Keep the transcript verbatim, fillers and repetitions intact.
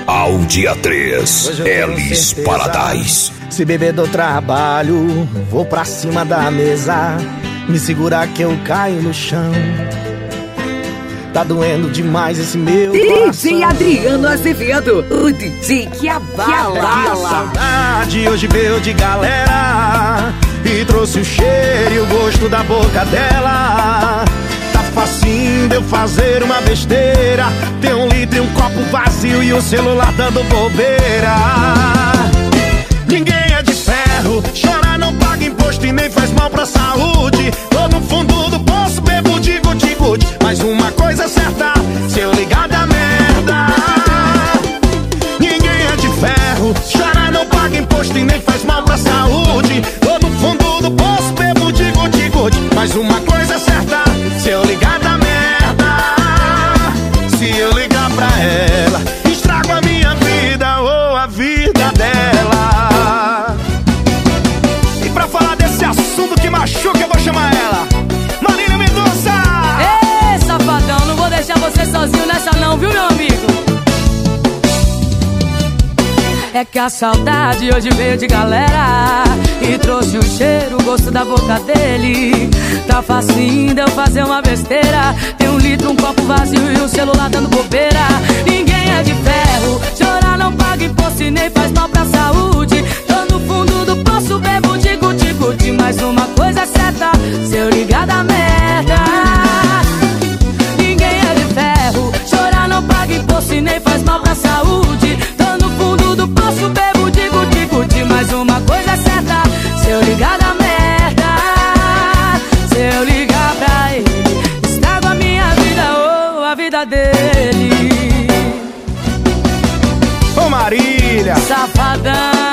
Ao dia três, Elis Paradise. Se beber do trabalho, vou pra cima da mesa. Me segurar que eu caio no chão. Tá doendo demais esse meu coração. D J Adriano Azevedo, o D J que abala. Saudade hoje veio de galera e trouxe o cheiro e o gosto da boca dela. Tá facinho de eu fazer uma besteira. Tem um litro e um copo vazio e o celular dando bobeira. Ninguém é de ferro, chorar não paga imposto e nem faz mal pra saúde. Tô no fundo do poço, bebo de guti-guti. Mas uma coisa é certa, se eu ligar da merda. Ninguém é de ferro, chorar não paga imposto e nem faz mal pra saúde. Tô no fundo do poço, bebo de guti-guti. Mas uma coisa é certa, se eu ligar da merda. Se eu ligar pra ela, estrago a minha vida ou a vida dela. E pra falar desse assunto que machuca, eu vou chamar ela, Marília Mendonça. Ê, safadão, não vou deixar você sozinho nessa não, viu, meu amigo? É que a saudade hoje veio de galera e trouxe o cheiro, o gosto da boca dele. Tá facinho de eu fazer uma besteira. Tem um litro, um copo vazio e o celular dando bobeira. Ninguém é de ferro, chorar não paga imposto e nem faz mal pra saúde. Tô no fundo do poço, bebo de guti-guti. Mas uma coisa é certa, se eu ligar da merda. Ninguém é de ferro, chorar não paga imposto e nem faz mal pra saúde. Tô no fundo do poço, bebo de guti-guti. Mas uma coisa é certa, se eu ligar da merda. Se eu ligar pra ele, estrago a minha vida ou a vida dele. Ô Marília, Safadão.